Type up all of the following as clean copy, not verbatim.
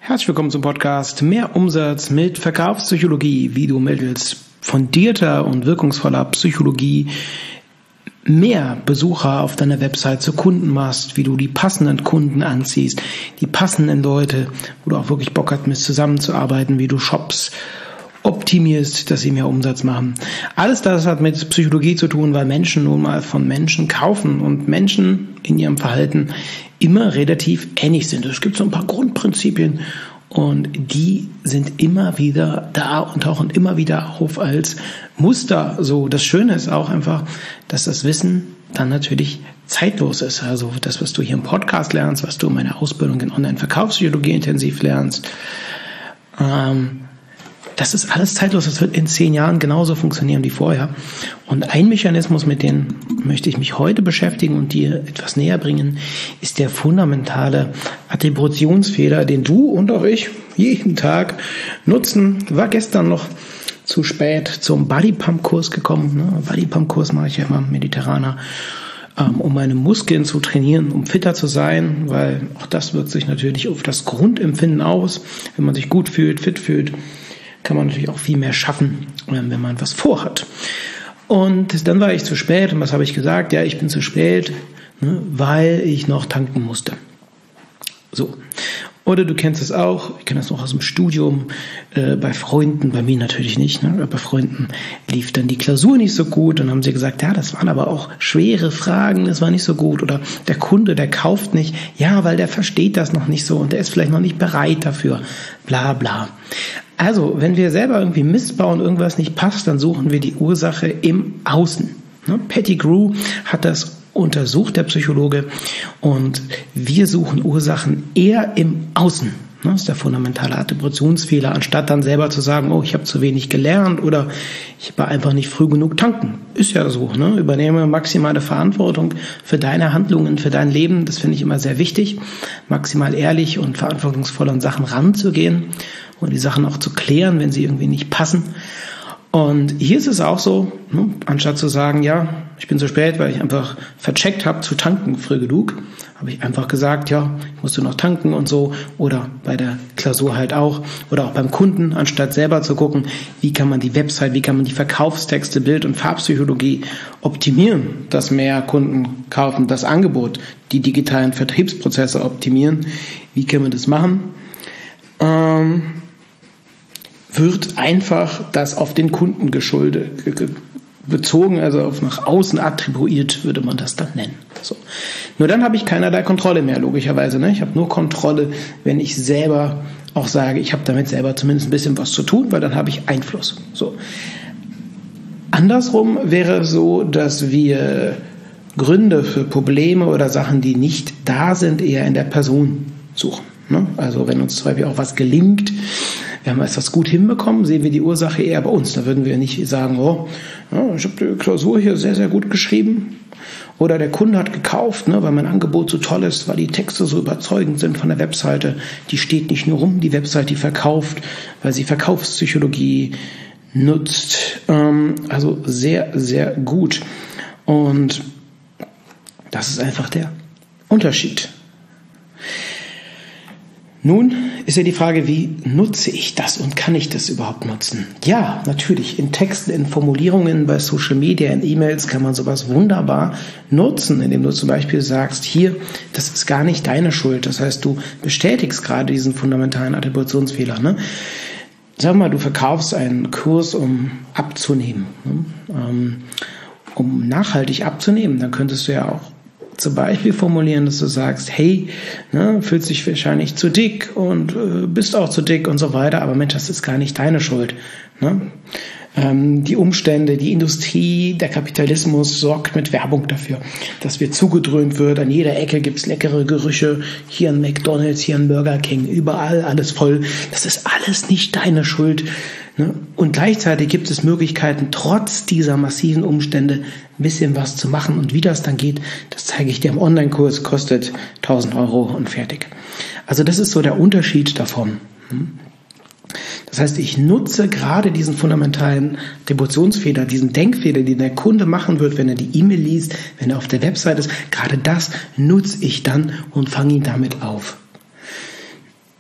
Herzlich willkommen zum Podcast Mehr Umsatz mit Verkaufspsychologie, wie du mittels fundierter und wirkungsvoller Psychologie mehr Besucher auf deiner Website zu Kunden machst, wie du die passenden Kunden anziehst, die passenden Leute, wo du auch wirklich Bock hast, mit zusammenzuarbeiten, wie du Shops optimierst, dass sie mehr Umsatz machen. Alles das hat mit Psychologie zu tun, weil Menschen nun mal von Menschen kaufen und Menschen in ihrem Verhalten immer relativ ähnlich sind. Es gibt so ein paar Grundprinzipien und die sind immer wieder da und tauchen immer wieder auf als Muster. So, das Schöne ist auch einfach, dass das Wissen dann natürlich zeitlos ist. Also das, was du hier im Podcast lernst, was du in meiner Ausbildung in Online-Verkaufspsychologie intensiv lernst, das ist alles zeitlos, das wird in 10 Jahren genauso funktionieren wie vorher. Und ein Mechanismus, mit dem möchte ich mich heute beschäftigen und dir etwas näher bringen, ist der fundamentale Attributionsfehler, den du und auch ich jeden Tag nutzen. War gestern noch zu spät zum Bodypump-Kurs gekommen. Bodypump-Kurs mache ich ja immer, mediterraner, um meine Muskeln zu trainieren, um fitter zu sein, weil auch das wirkt sich natürlich auf das Grundempfinden aus. Wenn man sich gut fühlt, fit fühlt, kann man natürlich auch viel mehr schaffen, wenn man was vorhat. Und dann war ich zu spät. Und was habe ich gesagt? Ja, ich bin zu spät, weil ich noch tanken musste. So. Oder du kennst es auch, ich kenne das noch aus dem Studium, bei Freunden, bei mir natürlich nicht, bei Freunden lief dann die Klausur nicht so gut und haben sie gesagt, ja, das waren aber auch schwere Fragen, das war nicht so gut. Oder der Kunde, der kauft nicht, ja, weil der versteht das noch nicht so und der ist vielleicht noch nicht bereit dafür, bla bla. Also, wenn wir selber irgendwie Mist bauen, irgendwas nicht passt, dann suchen wir die Ursache im Außen. Pettigrew hat das untersucht, der Psychologe, und wir suchen Ursachen eher im Außen. Das ist der fundamentale Attributionsfehler, anstatt dann selber zu sagen, oh, ich habe zu wenig gelernt oder ich war einfach nicht früh genug tanken. Ist ja so, Übernehme maximale Verantwortung für deine Handlungen, für dein Leben. Das finde ich immer sehr wichtig, maximal ehrlich und verantwortungsvoll an Sachen ranzugehen und die Sachen auch zu klären, wenn sie irgendwie nicht passen. Und hier ist es auch so, anstatt zu sagen, ja, ich bin zu spät, weil ich einfach vercheckt habe zu tanken früh genug, habe ich einfach gesagt, ja, ich musste noch tanken und so, oder bei der Klausur halt auch, oder auch beim Kunden, anstatt selber zu gucken, wie kann man die Website, wie kann man die Verkaufstexte, Bild- und Farbpsychologie optimieren, dass mehr Kunden kaufen, das Angebot, die digitalen Vertriebsprozesse optimieren, wie kann man das machen? Wird einfach das auf den Kunden bezogen, also auf nach außen attribuiert, würde man das dann nennen. So. Nur dann habe ich keinerlei Kontrolle mehr, logischerweise. Ich habe nur Kontrolle, wenn ich selber auch sage, ich habe damit selber zumindest ein bisschen was zu tun, weil dann habe ich Einfluss. So. Andersrum wäre es so, dass wir Gründe für Probleme oder Sachen, die nicht da sind, eher in der Person suchen. Also wenn uns zum Beispiel auch was gelingt, wir haben etwas gut hinbekommen, sehen wir die Ursache eher bei uns. Da würden wir nicht sagen, oh, ich habe die Klausur hier sehr, sehr gut geschrieben. Oder der Kunde hat gekauft, weil mein Angebot so toll ist, weil die Texte so überzeugend sind von der Webseite. Die steht nicht nur rum, die Webseite, die verkauft, weil sie Verkaufspsychologie nutzt. Also sehr, sehr gut. Und das ist einfach der Unterschied. Nun ist ja die Frage, wie nutze ich das und kann ich das überhaupt nutzen? Ja, natürlich, in Texten, in Formulierungen, bei Social Media, in E-Mails kann man sowas wunderbar nutzen, indem du zum Beispiel sagst, hier, das ist gar nicht deine Schuld. Das heißt, du bestätigst gerade diesen fundamentalen Attributionsfehler. Sag mal, du verkaufst einen Kurs, um abzunehmen, um nachhaltig abzunehmen. Dann könntest du ja auch zum Beispiel formulieren, dass du sagst, hey, fühlst dich wahrscheinlich zu dick und bist auch zu dick und so weiter, aber Mensch, das ist gar nicht deine Schuld. Die Umstände, die Industrie, der Kapitalismus sorgt mit Werbung dafür, dass wir zugedröhnt wird. An jeder Ecke gibt's leckere Gerüche, hier ein McDonald's, hier ein Burger King, überall alles voll. Das ist alles nicht deine Schuld. Und gleichzeitig gibt es Möglichkeiten, trotz dieser massiven Umstände ein bisschen was zu machen. Und wie das dann geht, das zeige ich dir im Online-Kurs, kostet 1.000 Euro und fertig. Also das ist so der Unterschied davon. Das heißt, ich nutze gerade diesen fundamentalen Attributionsfehler, diesen Denkfehler, den der Kunde machen wird, wenn er die E-Mail liest, wenn er auf der Website ist. Gerade das nutze ich dann und fange ihn damit auf.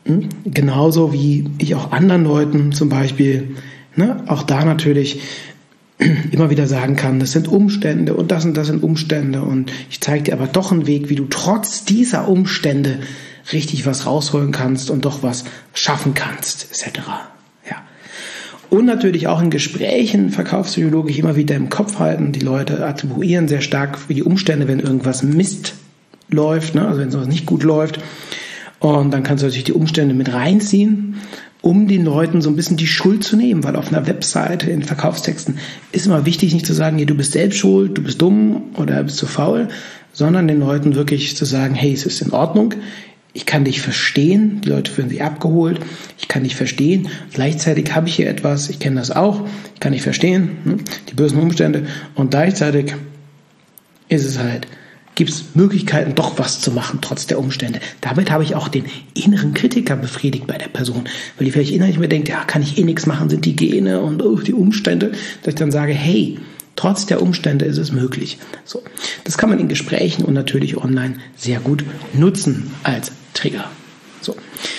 Genauso wie ich auch anderen Leuten zum Beispiel, auch da natürlich immer wieder sagen kann, das sind Umstände und das sind Umstände und ich zeige dir aber doch einen Weg, wie du trotz dieser Umstände richtig was rausholen kannst und doch was schaffen kannst, etc. Ja. Und natürlich auch in Gesprächen verkaufspsychologisch immer wieder im Kopf halten. Die Leute attribuieren sehr stark für die Umstände, wenn irgendwas Mist läuft, also wenn sowas nicht gut läuft. Und dann kannst du natürlich die Umstände mit reinziehen, um den Leuten so ein bisschen die Schuld zu nehmen, weil auf einer Webseite in Verkaufstexten ist immer wichtig, nicht zu sagen, du bist selbst schuld, du bist dumm oder bist zu faul, sondern den Leuten wirklich zu sagen, hey, es ist in Ordnung, ich kann dich verstehen, die Leute fühlen sich abgeholt, ich kann dich verstehen, gleichzeitig habe ich hier etwas, ich kenne das auch, ich kann dich verstehen, die bösen Umstände und gleichzeitig ist es halt, gibt es Möglichkeiten, doch was zu machen, trotz der Umstände. Damit habe ich auch den inneren Kritiker befriedigt bei der Person, weil die vielleicht innerlich mir denkt, kann ich nichts machen, sind die Gene und die Umstände, dass ich dann sage, hey, trotz der Umstände ist es möglich. So, das kann man in Gesprächen und natürlich online sehr gut nutzen als Trigger. So,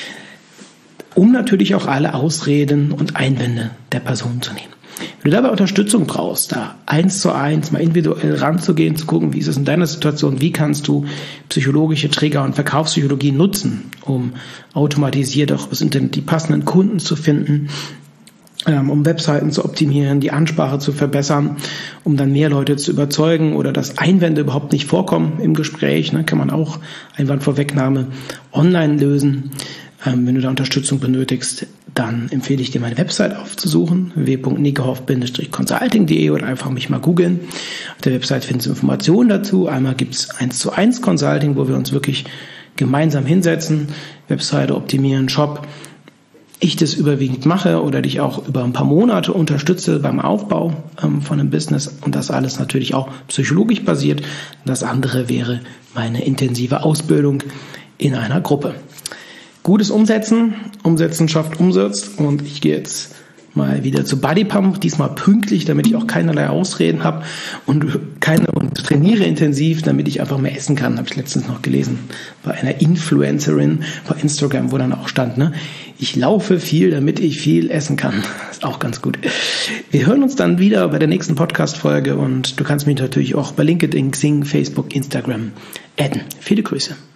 um natürlich auch alle Ausreden und Einwände der Person zu nehmen. Wenn du dabei Unterstützung brauchst, da 1:1 mal individuell ranzugehen, zu gucken, wie ist es in deiner Situation, wie kannst du psychologische Trigger und Verkaufspsychologie nutzen, um automatisiert auch aus Internet die passenden Kunden zu finden, um Webseiten zu optimieren, die Ansprache zu verbessern, um dann mehr Leute zu überzeugen oder dass Einwände überhaupt nicht vorkommen im Gespräch, kann man auch Einwandvorwegnahme online lösen. Wenn du da Unterstützung benötigst, dann empfehle ich dir, meine Website aufzusuchen, www.nikehoff-consulting.de oder einfach mich mal googeln. Auf der Website findest du Informationen dazu. Einmal gibt es 1:1 Consulting, wo wir uns wirklich gemeinsam hinsetzen, Webseite optimieren, Shop. Ich das überwiegend mache oder dich auch über ein paar Monate unterstütze beim Aufbau von einem Business und das alles natürlich auch psychologisch basiert. Das andere wäre meine intensive Ausbildung in einer Gruppe. Gutes Umsetzen schafft Umsatz und ich gehe jetzt mal wieder zu Bodypump, diesmal pünktlich, damit ich auch keinerlei Ausreden habe und trainiere intensiv, damit ich einfach mehr essen kann, habe ich letztens noch gelesen bei einer Influencerin bei Instagram, wo dann auch stand, ich laufe viel, damit ich viel essen kann. Ist auch ganz gut. Wir hören uns dann wieder bei der nächsten Podcast-Folge und du kannst mich natürlich auch bei LinkedIn, Xing, Facebook, Instagram adden. Viele Grüße.